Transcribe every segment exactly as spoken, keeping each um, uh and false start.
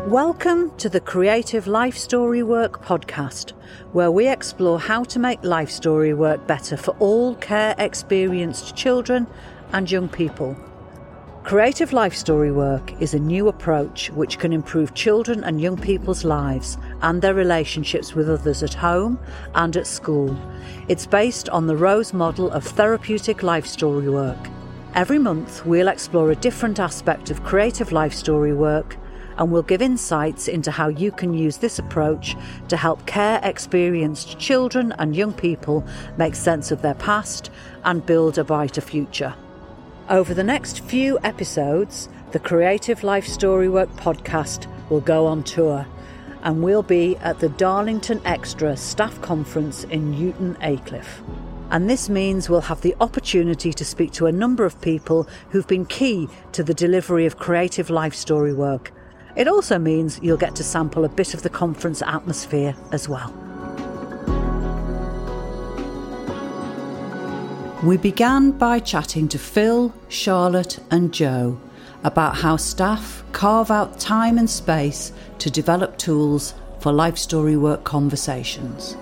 Welcome to the Creative Life Story Work podcast, where we explore how to make life story work better for all care-experienced children and young people. Creative Life Story Work is a new approach which can improve children and young people's lives and their relationships with others at home and at school. It's based on the Rose model of therapeutic life story work. Every month we'll explore a different aspect of creative life story work, and we'll give insights into how you can use this approach to help care-experienced children and young people make sense of their past and build a brighter future. Over the next few episodes, the Creative Life Story Work podcast will go on tour, and we'll be at the Darlington Extra Staff Conference in Newton Aycliffe. And this means we'll have the opportunity to speak to a number of people who've been key to the delivery of creative life story work. It also means you'll get to sample a bit of the conference atmosphere as well. We began by chatting to Phil, Charlotte and Joe about how staff carve out time and space to develop tools for life story work conversations.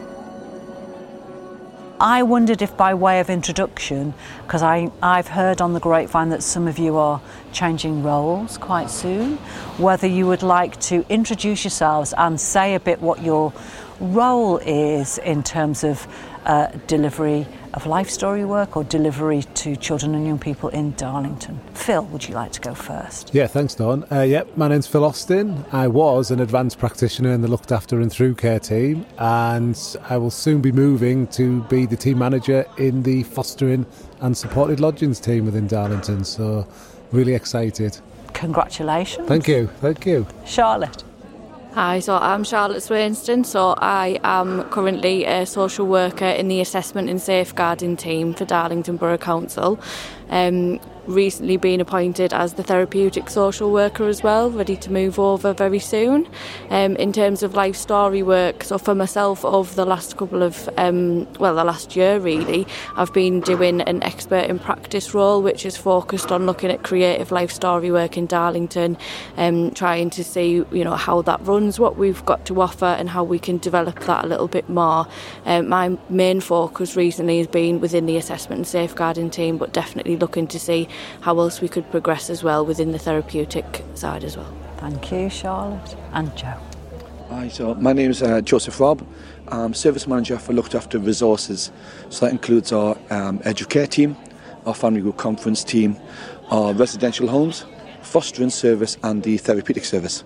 I wondered if by way of introduction, because I've heard on the grapevine that some of you are changing roles quite soon, whether you would like to introduce yourselves and say a bit what your role is in terms of uh, delivery of life story work or delivery to children and young people in Darlington. Phil, would you like to go first? Yeah, thanks, Dawn. Uh, yep, my name's Phil Austin. I was an advanced practitioner in the looked after and through care team, and I will soon be moving to be the team manager in the fostering and supported lodgings team within Darlington. So, really excited. Congratulations. Thank you, thank you. Charlotte. Hi, so I'm Charlotte Swainston, so I am currently a social worker in the assessment and safeguarding team for Darlington Borough Council. Um, recently been appointed as the therapeutic social worker as well, ready to move over very soon. Um, in terms of life story work, so for myself over the last couple of, um, well the last year really, I've been doing an expert in practice role which is focused on looking at creative life story work in Darlington, um, trying to see you know how that runs, what we've got to offer and how we can develop that a little bit more. Um, my main focus recently has been within the assessment and safeguarding team, but definitely looking to see how else we could progress as well within the therapeutic side as well. Thank you, Charlotte. And Joe. Hi, so my name is uh, Joseph Robb. I'm Service Manager for Looked After Resources. So that includes our um, Educare team, our Family Group Conference team, our residential homes, fostering service and the therapeutic service.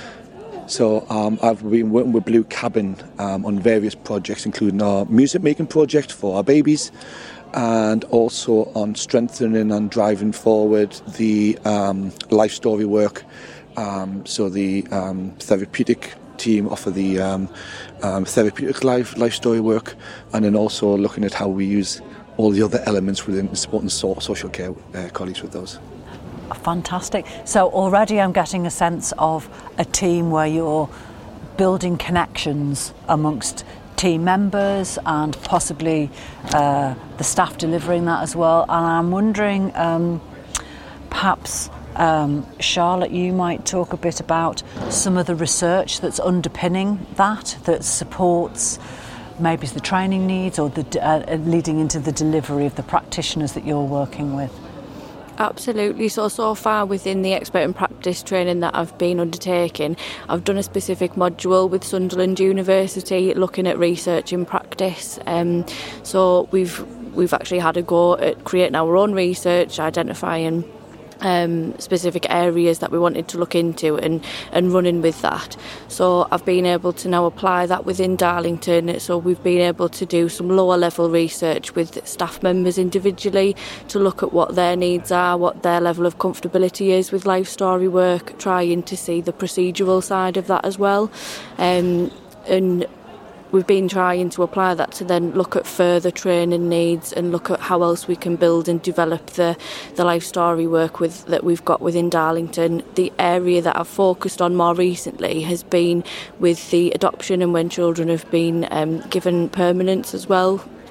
So um, I've been working with Blue Cabin um, on various projects, including our music making project for our babies, and also on strengthening and driving forward the um, life story work. Um, so the um, therapeutic team offer the um, um, therapeutic life, life story work, and then also looking at how we use all the other elements within supporting so- social care uh, colleagues with those. Fantastic. So already I'm getting a sense of a team where you're building connections amongst team members and possibly uh, the staff delivering that as well. And I'm wondering, um, perhaps, um, Charlotte, you might talk a bit about some of the research that's underpinning that, that supports maybe the training needs or the uh, leading into the delivery of the practitioners that you're working with. Absolutely. So, so far within the expert in practice training that I've been undertaking, I've done a specific module with Sunderland University looking at research in practice. Um, so we've we've actually had a go at creating our own research, identifying Um, specific areas that we wanted to look into and, and running with that. So I've been able to now apply that within Darlington. So we've been able to do some lower level research with staff members individually to look at what their needs are, what their level of comfortability is with life story work, trying to see the procedural side of that as well. Um, and we've been trying to apply that to then look at further training needs and look at how else we can build and develop the, the life story work with that we've got within Darlington. The area that I've focused on more recently has been with the adoption and when children have been um, given permanence as well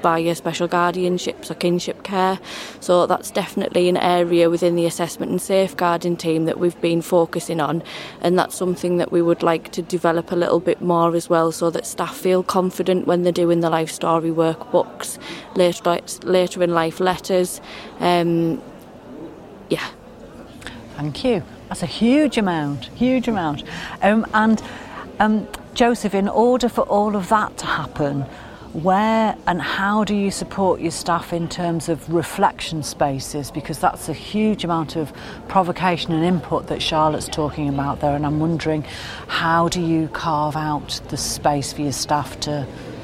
by your special guardianships or kinship care. So that's definitely an area within the assessment and safeguarding team that we've been focusing on, and that's something that we would like to develop a little bit more as well, so that staff feel confident when they're doing the life story workbooks, later, later in life letters. Um, yeah. Thank you. That's a huge amount, huge amount. Um, and um, Joseph, in order for all of that to happen, where and how do you support your staff in terms of reflection spaces? Because that's a huge amount of provocation and input that Charlotte's talking about there, and I'm wondering, how do you carve out the space for your staff to,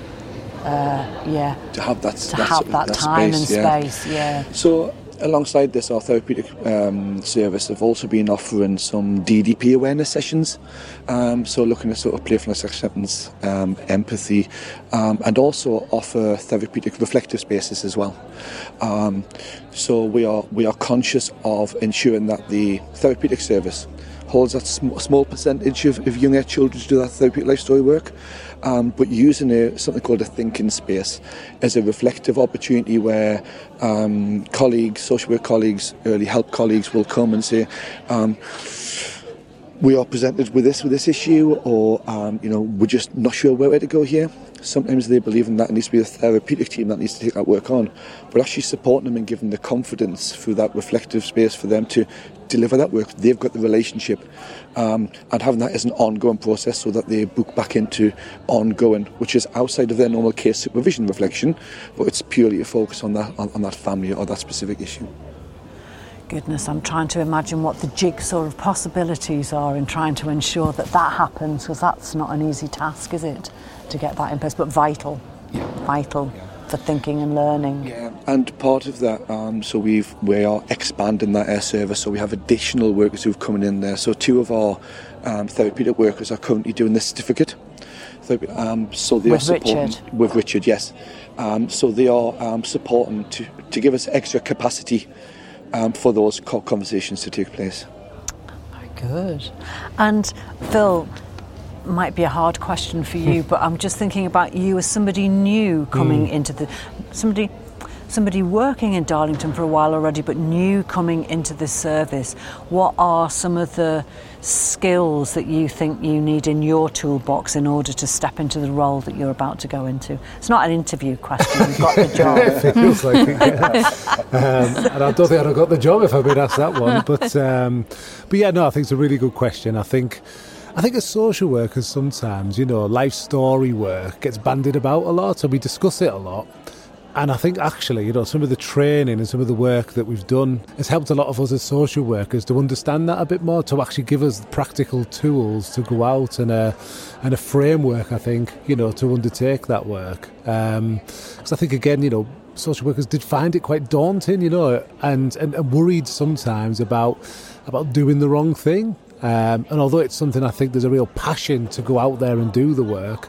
uh, yeah, to have that, to that, have that, that time space, and yeah. space, yeah. So, alongside this, our therapeutic um, service have also been offering some D D P awareness sessions. Um, so looking at sort of playfulness, acceptance, um, empathy, um, and also offer therapeutic reflective spaces as well. Um, so we are we are conscious of ensuring that the therapeutic service holds that sm- small percentage of, of young age children to do that therapeutic life story work. Um, but using a, something called a thinking space as a reflective opportunity where um, colleagues, social work colleagues, early help colleagues will come and say, um, we are presented with this with this issue, or um, you know, we're just not sure where to go here. Sometimes they believe in that it needs to be a therapeutic team that needs to take that work on, but actually supporting them and giving them the confidence through that reflective space for them to deliver that work. They've got the relationship, um, and having that as an ongoing process so that they book back into ongoing, which is outside of their normal case supervision reflection, but it's purely a focus on that on, on that family or that specific issue. Goodness, I'm trying to imagine what the jigsaw of possibilities are in trying to ensure that that happens, because that's not an easy task, is it, to get that in place, but vital, yeah. vital yeah. for thinking and learning. Yeah, and part of that, um, so we've we are expanding that air service, so we have additional workers who've coming in there. So two of our um, therapeutic workers are currently doing this certificate. Um, so they with are supporting Richard. with Richard, yes. Um, so they are um, supporting to to give us extra capacity um, for those conversations to take place. Very good. And Phil, might be a hard question for you, but I'm just thinking about you as somebody new coming mm. into the somebody somebody working in Darlington for a while already, but new coming into this service. What are some of the skills that you think you need in your toolbox in order to step into the role that you're about to go into? It's not an interview question, you've got the job. It feels like it, yeah. um, and I don't think I'd have got the job if I'd been asked that one. But, um, but yeah, no, I think it's a really good question. I think I think as social workers sometimes, you know, life story work gets bandied about a lot, and we discuss it a lot. And I think actually, you know, some of the training and some of the work that we've done has helped a lot of us as social workers to understand that a bit more, to actually give us practical tools to go out and a, and a framework, I think, you know, to undertake that work. Um, because I think, again, you know, social workers did find it quite daunting, you know, and, and, and worried sometimes about about doing the wrong thing. Um, and although it's something I think there's a real passion to go out there and do the work,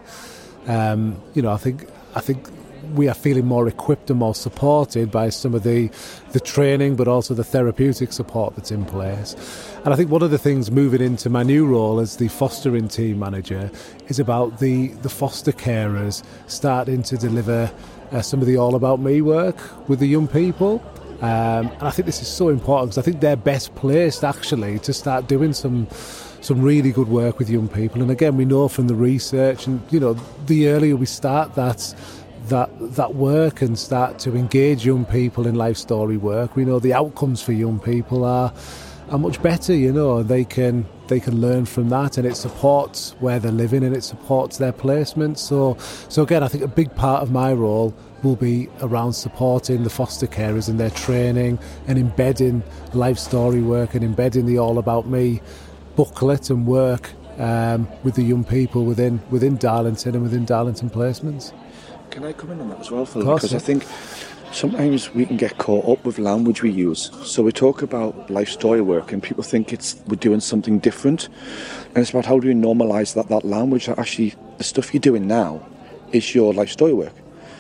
um, you know, I think I think we are feeling more equipped and more supported by some of the the training, but also the therapeutic support that's in place. And I think one of the things moving into my new role as the fostering team manager is about the, the foster carers starting to deliver uh, some of the All About Me work with the young people. Um, and I think this is so important because I think they're best placed actually to start doing some some really good work with young people. And again, we know from the research, and you know, the earlier we start that that that work and start to engage young people in life story work, we know the outcomes for young people are are much better. You know, they can they can learn from that, and it supports where they're living and it supports their placement. So so again, I think a big part of my role will be around supporting the foster carers in their training and embedding life story work and embedding the All About Me booklet and work um, with the young people within within Darlington and within Darlington placements. Can I come in on that as well, Phil? Course, because yeah. I think sometimes we can get caught up with language we use. So we talk about life story work and people think it's we're doing something different. And it's about how do we normalise that, that language, that actually the stuff you're doing now is your life story work.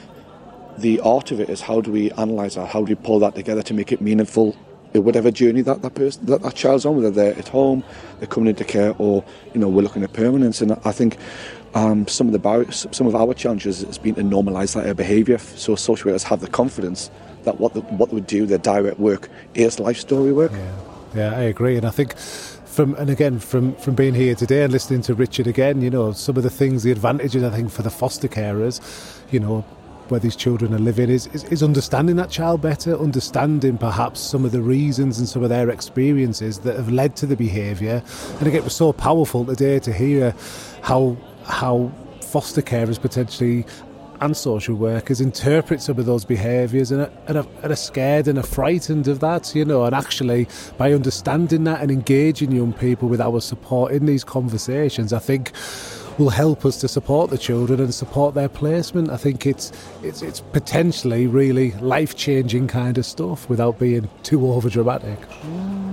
The art of it is how do we analyse that, how do we pull that together to make it meaningful in whatever journey that that person, that, that child's on, whether they're at home, they're coming into care, or, you know, we're looking at permanence. And I think Um, some of the bar- some of our challenges has been to normalise that behaviour, so social workers have the confidence that what the, what they would do, their direct work, is life story work. Yeah, yeah, I agree, and I think. From, and again, from, from being here today and listening to Richard again, you know, some of the things, the advantages, I think, for the foster carers, you know, where these children are living is, is, is understanding that child better, understanding perhaps some of the reasons and some of their experiences that have led to the behaviour. And again, it was so powerful today to hear how how foster carers potentially and social workers interpret some of those behaviours and are, and, are, and are scared and are frightened of that, you know, and actually by understanding that and engaging young people with our support in these conversations, I think will help us to support the children and support their placement. I think it's it's it's potentially really life-changing kind of stuff without being too over-dramatic. Mm.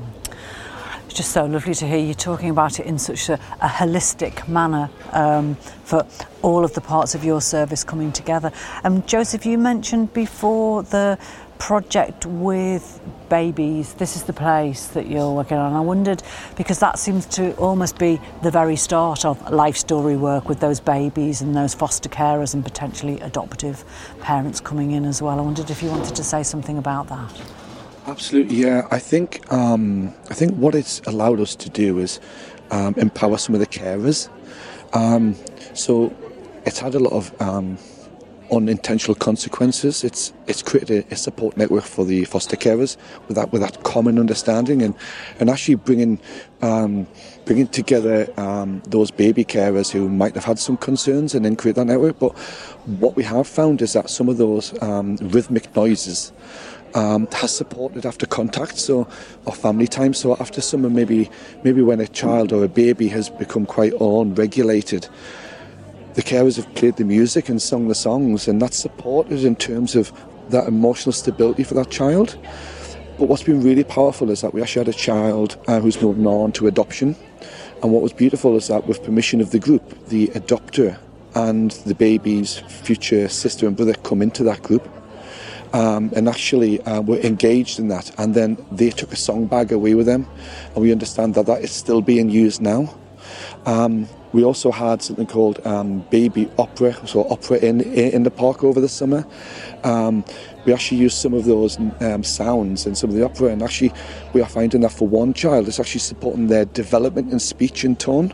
It's just so lovely to hear you talking about it in such a, a holistic manner um, for all of the parts of your service coming together. Um, Joseph, you mentioned before the project with babies. This is the place that you're working on. I wondered, because that seems to almost be the very start of life story work with those babies and those foster carers and potentially adoptive parents coming in as well. I wondered if you wanted to say something about that. Absolutely, yeah. I think um, I think what it's allowed us to do is um, empower some of the carers. Um, so it's had a lot of um, unintentional consequences. It's it's created a, a support network for the foster carers with that with that common understanding and and actually bringing um, bringing together um, those baby carers who might have had some concerns and then create that network. But what we have found is that some of those um, rhythmic noises Um, has supported after contact, so or family time. So after summer, maybe maybe when a child or a baby has become quite unregulated, the carers have played the music and sung the songs, and that's supported in terms of that emotional stability for that child. But what's been really powerful is that we actually had a child uh, who's moving on to adoption, and what was beautiful is that with permission of the group, the adopter and the baby's future sister and brother come into that group. Um, and actually uh, were engaged in that, and then they took a song bag away with them, and we understand that that is still being used now. Um, we also had something called um, baby opera, so opera in in the park over the summer. Um, we actually used some of those um, sounds in some of the opera, and actually we are finding that for one child it's actually supporting their development in speech and tone.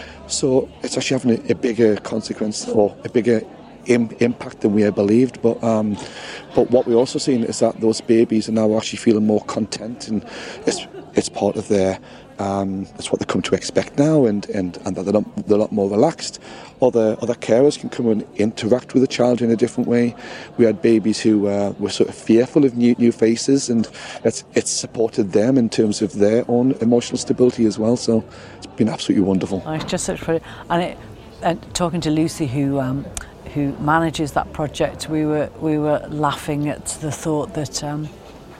So it's actually having a, a bigger consequence or a bigger im- impact than we had believed. But um, but what we're also seeing is that those babies are now actually feeling more content, and it's it's part of their um, it's what they come to expect now, and, and, and that they're not, they're a lot more relaxed. Other other carers can come and interact with the child in a different way. We had babies who uh, were sort of fearful of new new faces, and it's it's supported them in terms of their own emotional stability as well. So it's been absolutely wonderful. Oh, it's just such for and it. And talking to Lucy, who um, who manages that project, we were we were laughing at the thought that um,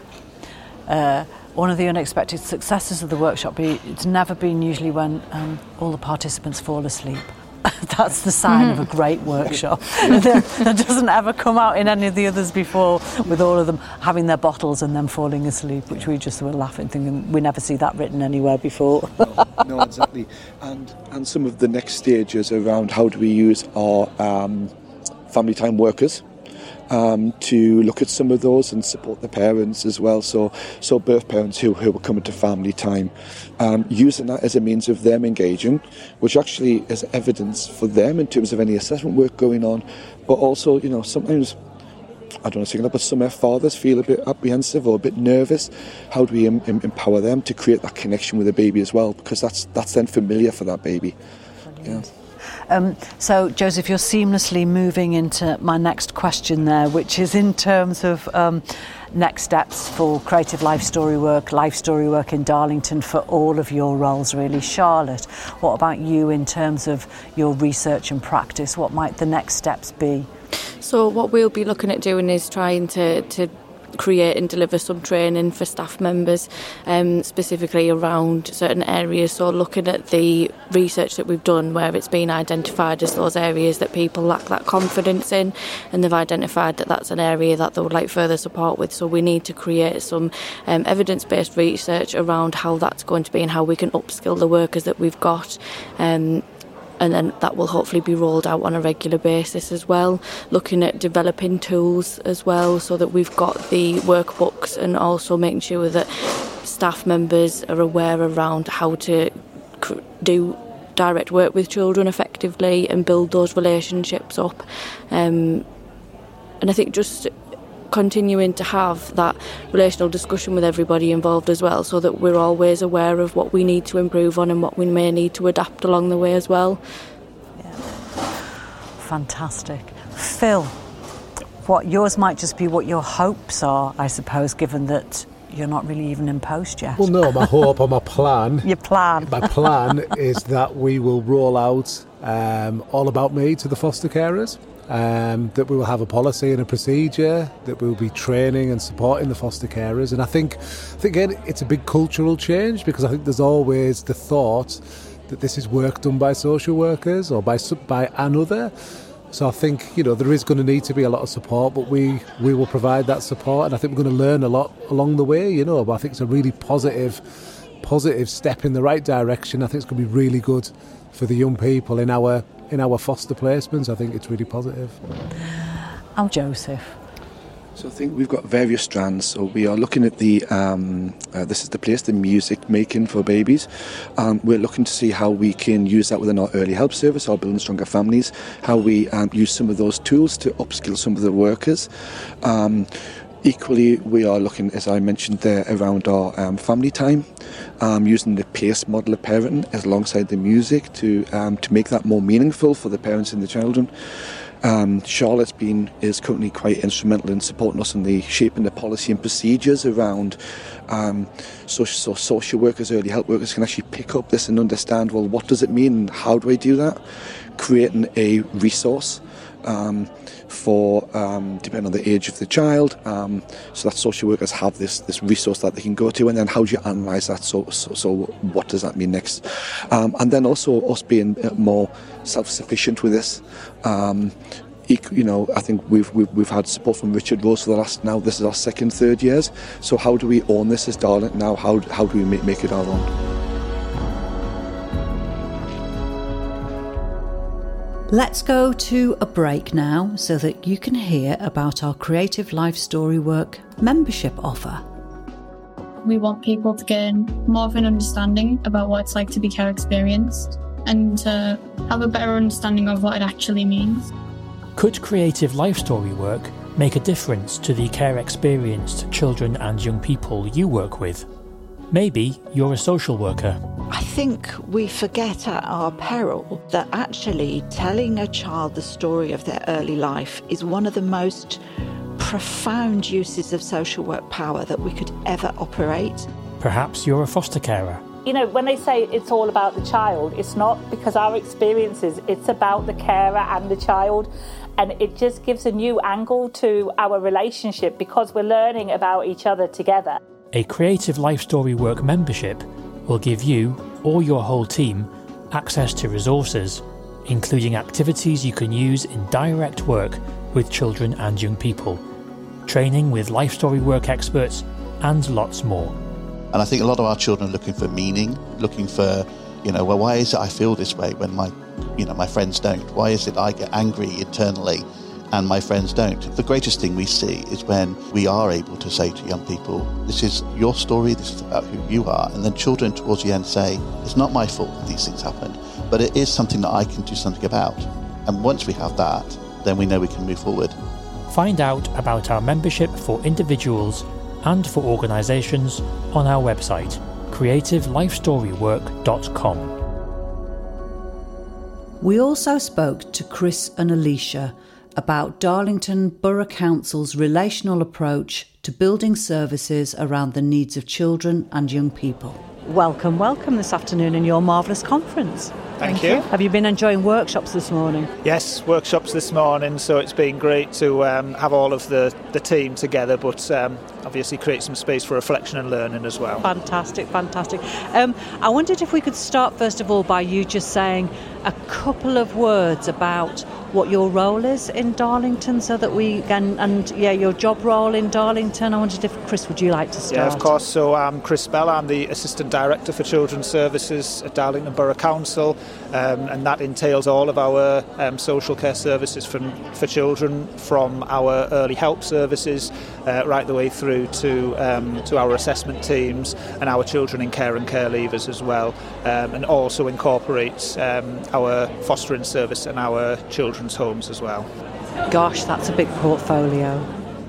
uh, one of the unexpected successes of the workshop, be, it's never been usually when um, all the participants fall asleep. That's the sign mm-hmm. of a great workshop. that, that doesn't ever come out in any of the others before, with all of them having their bottles and then falling asleep, which we just were laughing, thinking we never see that written anywhere before. no, no, exactly. And and some of the next stages around how do we use our um, family time workers um, to look at some of those and support the parents as well. So so birth parents who, who are coming to family time, um, using that as a means of them engaging, which actually is evidence for them in terms of any assessment work going on. But also, you know, sometimes, I don't know, saying that, but some fathers feel a bit apprehensive or a bit nervous. How do we em- em- empower them to create that connection with the baby as well? Because that's that's then familiar for that baby. Yeah. Um, so, Joseph, you're seamlessly moving into my next question there, which is in terms of um, next steps for creative life story work, life story work in Darlington for all of your roles, really. Charlotte, what about you in terms of your research and practice? What might the next steps be? So what we'll be looking at doing is trying to, to create and deliver some training for staff members, um, specifically around certain areas. So looking at the research that we've done where it's been identified as those areas that people lack that confidence in, and they've identified that that's an area that they would like further support with. So we need to create some um, evidence-based research around how that's going to be and how we can upskill the workers that we've got. Um, and then that will hopefully be rolled out on a regular basis as well, looking at developing tools as well so that we've got the workbooks, and also making sure that staff members are aware around how to do direct work with children effectively and build those relationships up. Um, and I think just continuing to have that relational discussion with everybody involved as well, so that we're always aware of what we need to improve on and what we may need to adapt along the way as well. Yeah. Fantastic. Phil, what yours might just be what your hopes are, I suppose, given that you're not really even in post yet. Well, no, my hope or my plan... Your plan. My plan is that we will roll out um, All About Me to the foster carers, um, that we will have a policy and a procedure, that we will be training and supporting the foster carers. And I think, I think again, it's a big cultural change, because I think there's always the thought that this is work done by social workers or by by another. So I think, you know, there is going to need to be a lot of support, but we, we will provide that support, and I think we're going to learn a lot along the way, you know, but I think it's a really positive, positive step in the right direction. I think it's going to be really good for the young people in our in our foster placements. I think it's really positive. Oh, Joseph. So I think we've got various strands. So we are looking at the, um, uh, this is the place, the music making for babies. Um, we're looking to see how we can use that within our early help service, our Building Stronger Families, how we um, use some of those tools to upskill some of the workers. Um, equally, we are looking, as I mentioned there, around our um, family time, um, using the PACE model of parenting as alongside the music to um, to make that more meaningful for the parents and the children. Um, Charlotte's been is currently quite instrumental in supporting us in the shaping the policy and procedures around um, so, so social workers, early help workers can actually pick up this and understand, well, what does it mean and how do I do that? Creating a resource um, for, um, depending on the age of the child, um, so that social workers have this this resource that they can go to, and then how do you analyse that, so, so so what does that mean next? Um, and then also us being more self-sufficient with this. Um, you know, I think we've, we've we've had support from Richard Rose for the last, now this is our second, third years. So how do we own this as Darlington now? How how do we make, make it our own? Let's go to a break now so that you can hear about our Creative Life Story Work membership offer. We want people to gain more of an understanding about what it's like to be care experienced and to have a better understanding of what it actually means. Could Creative Life Story Work make a difference to the care experienced children and young people you work with? Maybe you're a social worker. I think we forget at our peril that actually telling a child the story of their early life is one of the most profound uses of social work power that we could ever operate. Perhaps you're a foster carer. You know, when they say it's all about the child, it's not, because our experiences, it's about the carer and the child. And it just gives a new angle to our relationship because we're learning about each other together. A Creative Life Story Work membership will give you, or your whole team, access to resources, including activities you can use in direct work with children and young people, training with life story work experts, and lots more. And I think a lot of our children are looking for meaning, looking for, you know, well, why is it I feel this way when my, you know, my friends don't? Why is it I get angry internally and my friends don't? The greatest thing we see is when we are able to say to young people, this is your story, this is about who you are. And then children towards the end say, it's not my fault that these things happened, but it is something that I can do something about. And once we have that, then we know we can move forward. Find out about our membership for individuals and for organisations on our website, creative life story work dot com. We also spoke to Chris and Alicia about Darlington Borough Council's relational approach to building services around the needs of children and young people. Welcome, welcome this afternoon in your marvellous conference. Thank, Thank you. you. Have you been enjoying workshops this morning? Yes, workshops this morning, so it's been great to um, have all of the, the team together, but um, obviously create some space for reflection and learning as well. Fantastic, fantastic. Um, I wondered if we could start first of all by you just saying a couple of words about what your role is in Darlington, so that we can, and yeah, your job role in Darlington. I wondered if, Chris, would you like to start? Yeah, of course. So I'm Chris Bell. I'm the Assistant Director for Children's Services at Darlington Borough Council, um, and that entails all of our um, social care services from, for children, from our early help services uh, right the way through to um, to our assessment teams and our children in care and care leavers as well, um, and also incorporates um, our fostering service and our children's homes as well. Gosh, that's a big portfolio.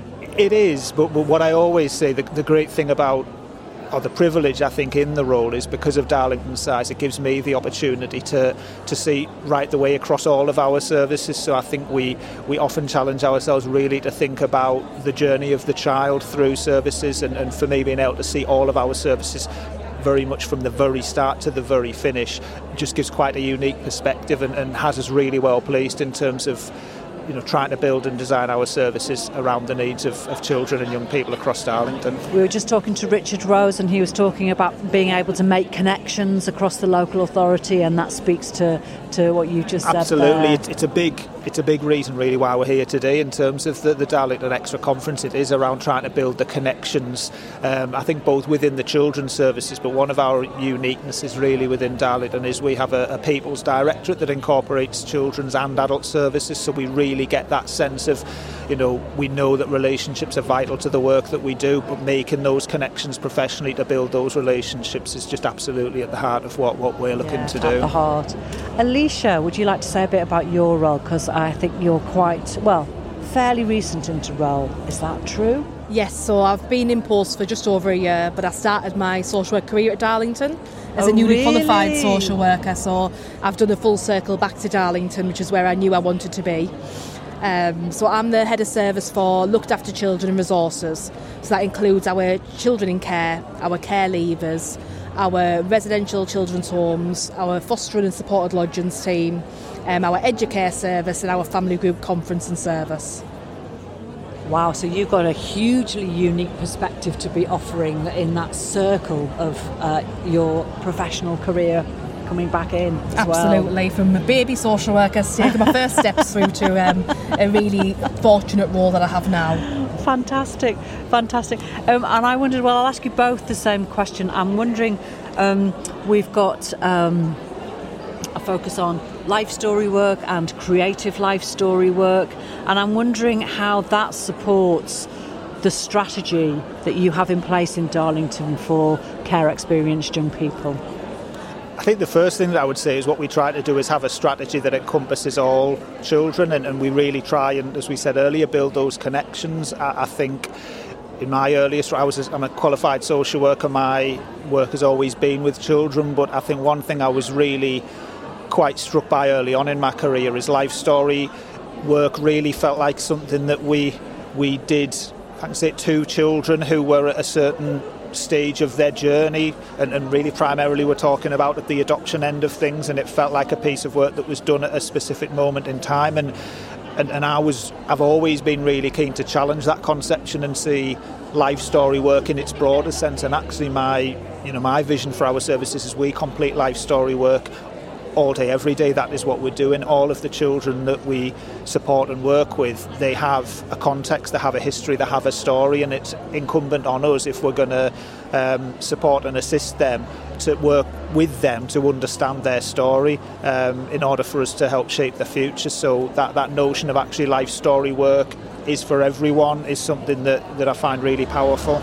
It is, but, but what I always say, the, the great thing about, or the privilege I think in the role, is because of Darlington's size, it gives me the opportunity to to see right the way across all of our services. So I think we, we often challenge ourselves really to think about the journey of the child through services, and, and for me being able to see all of our services very much from the very start to the very finish just gives quite a unique perspective, and, and has us really well placed in terms of, you know, trying to build and design our services around the needs of, of children and young people across Darlington. We were just talking to Richard Rose, and he was talking about being able to make connections across the local authority, and that speaks to, to what you just Absolutely. said there. It's, it's a big it's a big reason really why we're here today in terms of the, the Darlington Extra Conference. It is around trying to build the connections, um, I think both within the children's services, but one of our uniquenesses really within Darlington is we have a, a People's Directorate that incorporates children's and adult services, so we really get that sense of, you know, we know that relationships are vital to the work that we do, but making those connections professionally to build those relationships is just absolutely at the heart of what, what we're looking yeah, to at do. At the heart. Alicia, would you like to say a bit about your role? Because I think you're quite, well, fairly recent into role. Is that true? Yes, so I've been in post for just over a year, but I started my social work career at Darlington as oh, a newly really? qualified social worker. So I've done a full circle back to Darlington, which is where I knew I wanted to be. Um, so I'm the head of service for Looked After Children and Resources. So that includes our children in care, our care leavers, our residential children's homes, our fostering and supported lodgings team, um, our educare service, and our family group conference and service. Wow, so you've got a hugely unique perspective to be offering in that circle of uh, your professional career coming back in as Absolutely, well. From a baby social worker taking my first steps through to um, a really fortunate role that I have now. Fantastic, fantastic. Um, and I wondered, well, I'll ask you both the same question. I'm wondering, um, we've got um, a focus on life story work and creative life story work, and I'm wondering how that supports the strategy that you have in place in Darlington for care experienced young people. I think the first thing that I would say is what we try to do is have a strategy that encompasses all children, and, and we really try and, as we said earlier, build those connections. I, I think in my earliest, I was I'm a qualified social worker, my work has always been with children, but I think one thing I was really quite struck by early on in my career is life story work really felt like something that we we did, I can say, to children who were at a certain stage of their journey, and, and really primarily we're talking about at the adoption end of things, and it felt like a piece of work that was done at a specific moment in time, and and, and I was I've always been really keen to challenge that conception and see life story work in its broader sense. And actually my you know my vision for our services is we complete life story work all day, every day. That is what we're doing. All of the children that we support and work with, they have a context, they have a history, they have a story, and it's incumbent on us, if we're going to um, support and assist them, to work with them to understand their story um, in order for us to help shape the future. So that, that notion of actually life story work is for everyone is something that, that I find really powerful.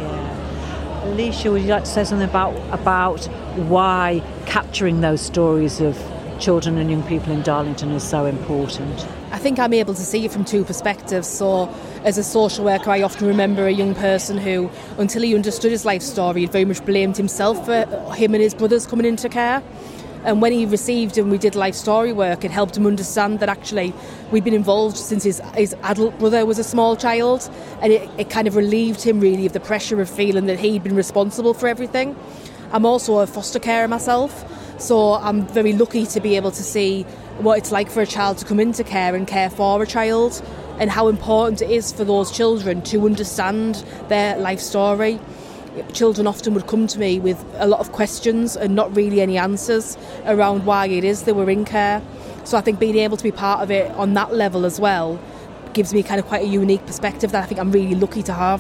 Alicia, would you like to say something about about why capturing those stories of children and young people in Darlington is so important? I think I'm able to see it from two perspectives. So as a social worker, I often remember a young person who, until he understood his life story, had very much blamed himself for him and his brothers coming into care. And when he received and we did life story work, it helped him understand that actually we'd been involved since his, his adult brother was a small child, and it, it kind of relieved him really of the pressure of feeling that he'd been responsible for everything. I'm also a foster carer myself, so I'm very lucky to be able to see what it's like for a child to come into care and care for a child. and how important it is for those children to understand their life story. Children often would come to me with a lot of questions and not really any answers around why it is they were in care. So I think being able to be part of it on that level as well gives me kind of quite a unique perspective that I think I'm really lucky to have.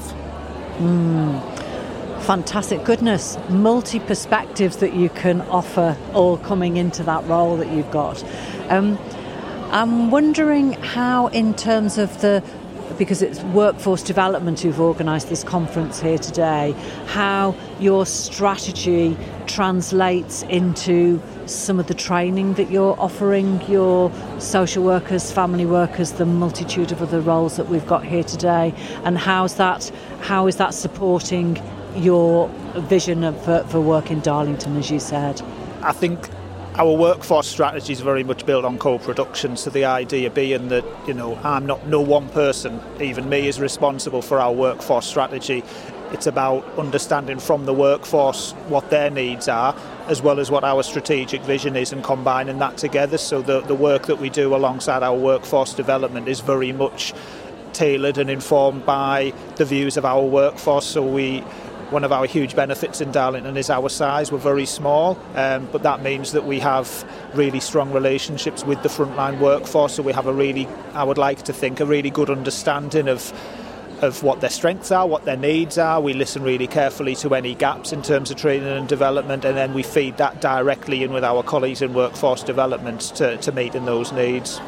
Mm. Fantastic. Goodness, multi-perspectives that you can offer all coming into that role that you've got. Um, I'm wondering how, in terms of the, because it's workforce development who've organised this conference here today, how your strategy translates into some of the training that you're offering your social workers, family workers, the multitude of other roles that we've got here today, and how's that, how is that supporting your vision of, for, for work in Darlington, as you said? I think our workforce strategy is very much built on co-production, so the idea being that, you know, I'm not, no one person, even me, is responsible for our workforce strategy. It's about understanding from the workforce what their needs are, as well as what our strategic vision is, and combining that together. So the, the work that we do alongside our workforce development is very much tailored and informed by the views of our workforce. So we One of our huge benefits in Darlington is our size. We're very small, um, but that means that we have really strong relationships with the frontline workforce. So we have a really, I would like to think, a really good understanding of of what their strengths are, what their needs are. We listen really carefully to any gaps in terms of training and development, and then we feed that directly in with our colleagues in workforce development to, to meet in those needs.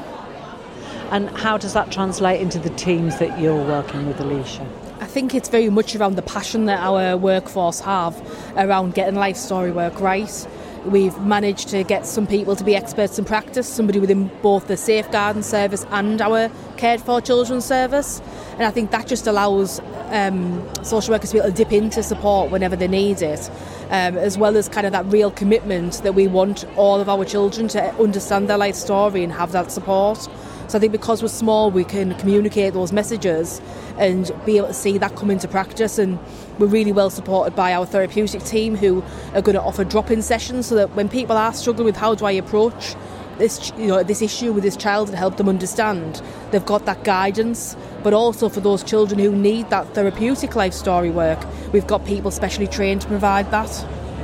And how does that translate into the teams that you're working with, Alicia? I think it's very much around the passion that our workforce have around getting life story work right. We've managed to get some people to be experts in practice, somebody within both the safeguarding service and our cared for children service. And I think that just allows um, social workers to be able to dip into support whenever they need it, um, as well as kind of that real commitment that we want all of our children to understand their life story and have that support. So I think because we're small, we can communicate those messages and be able to see that come into practice. And we're really well supported by our therapeutic team, who are going to offer drop-in sessions, so that when people are struggling with how do I approach this, you know, this issue with this child and help them understand, they've got that guidance. But also for those children who need that therapeutic life story work, we've got people specially trained to provide that.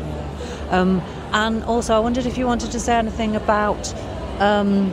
Um, and also I wondered if you wanted to say anything about um,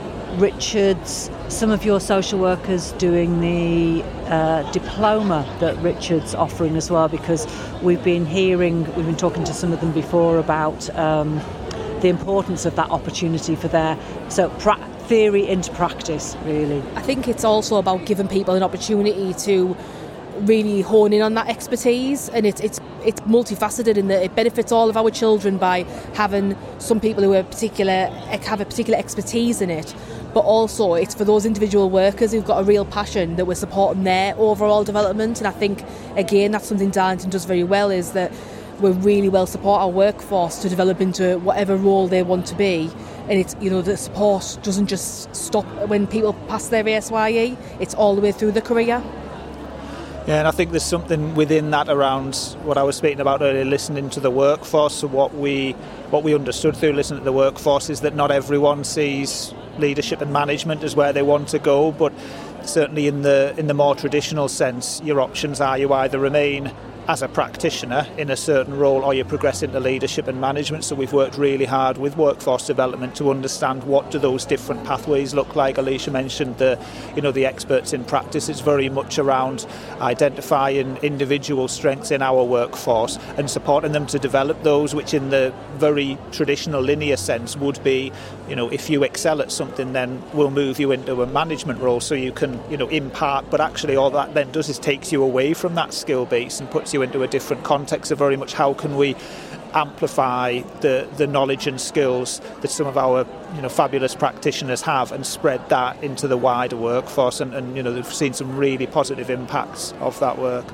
Richard's, some of your social workers doing the uh, diploma that Richard's offering as well, because we've been hearing, we've been talking to some of them before about um, the importance of that opportunity for their, so pra- theory into practice, really. I think it's also about giving people an opportunity to really hone in on that expertise, and it's it's it's multifaceted in that it benefits all of our children by having some people who are particular have a particular expertise in it, but also it's for those individual workers who've got a real passion that we're supporting their overall development. And I think again that's something Darlington does very well, is that we really well support our workforce to develop into whatever role they want to be. And it's, you know, the support doesn't just stop when people pass their A S Y E, it's all the way through the career. Yeah, and I think there's something within that around what I was speaking about earlier, listening to the workforce. So what we what we understood through listening to the workforce is that not everyone sees leadership and management as where they want to go, but certainly in the in the more traditional sense, your options are you either remain as a practitioner in a certain role or you progress into leadership and management. So we've worked really hard with workforce development to understand what do those different pathways look like. Alicia mentioned the, you know, the experts in practice. It's very much around identifying individual strengths in our workforce and supporting them to develop those, which in the very traditional linear sense would be, you know, if you excel at something, then we'll move you into a management role so you can, you know, impart. But actually all that then does is takes you away from that skill base and puts you into a different context of very much how can we amplify the, the knowledge and skills that some of our, you know, fabulous practitioners have and spread that into the wider workforce. And, and you know, they've seen some really positive impacts of that work.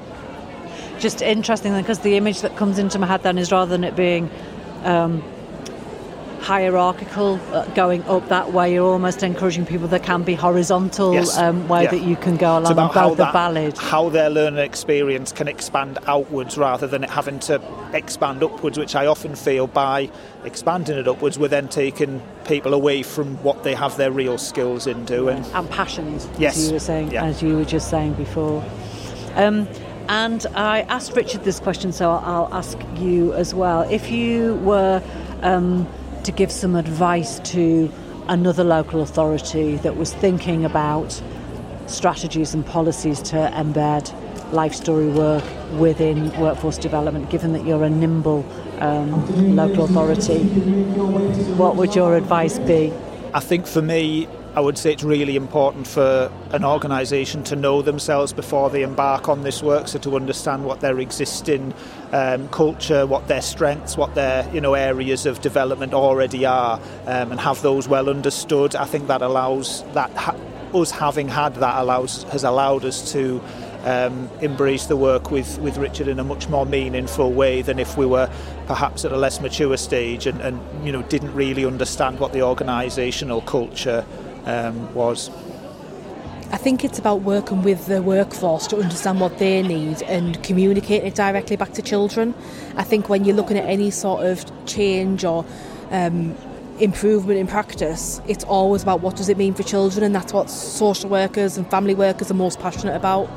Just interesting then, because the image that comes into my head then is, rather than it being um, hierarchical, uh, going up that way. You're almost encouraging people that can be horizontal Yes. um, way Yeah. that you can go It's along, about and both how are that, valid. how their learning experience can expand outwards rather than it having to expand upwards, which I often feel by expanding it upwards we're then taking people away from what they have their real skills in doing. And passions, Yes. as you were saying, Yeah. as you were just saying before. Um, and I asked Richard this question, so I'll ask you as well. If you were um, to give some advice to another local authority that was thinking about strategies and policies to embed life story work within workforce development, given that you're a nimble um, local authority, what would your advice be? I think for me, I would say it's really important for an organisation to know themselves before they embark on this work, so to understand what their existing um, culture, what their strengths, what their you know areas of development already are, um, and have those well understood. I think that allows that ha- us having had that allows has allowed us to um, embrace the work with, with Richard in a much more meaningful way than if we were perhaps at a less mature stage and, and you know didn't really understand what the organisational culture um, was. I think it's about working with the workforce to understand what they need and communicating it directly back to children. I think when you're looking at any sort of change or um, improvement in practice, it's always about what does it mean for children, and that's what social workers and family workers are most passionate about.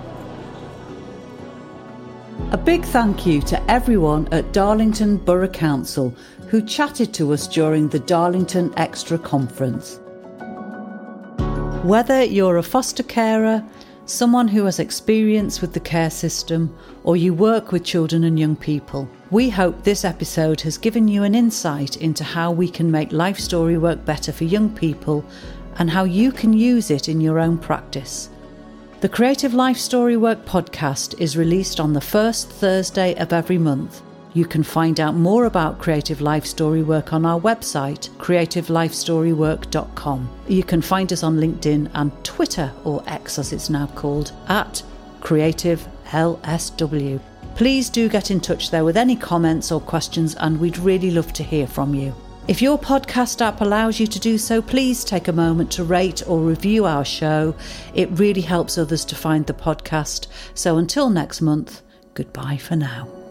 A big thank you to everyone at Darlington Borough Council who chatted to us during the Darlington Extra Conference. Whether you're a foster carer, someone who has experience with the care system, or you work with children and young people, we hope this episode has given you an insight into how we can make life story work better for young people and how you can use it in your own practice. The Creative Life Story Work podcast is released on the first Thursday of every month. You can find out more about Creative Life Story Work on our website, creative life story work dot com. You can find us on LinkedIn and Twitter, or X as it's now called, at Creative L S W. Please do get in touch there with any comments or questions, and we'd really love to hear from you. If your podcast app allows you to do so, please take a moment to rate or review our show. It really helps others to find the podcast. So until next month, goodbye for now.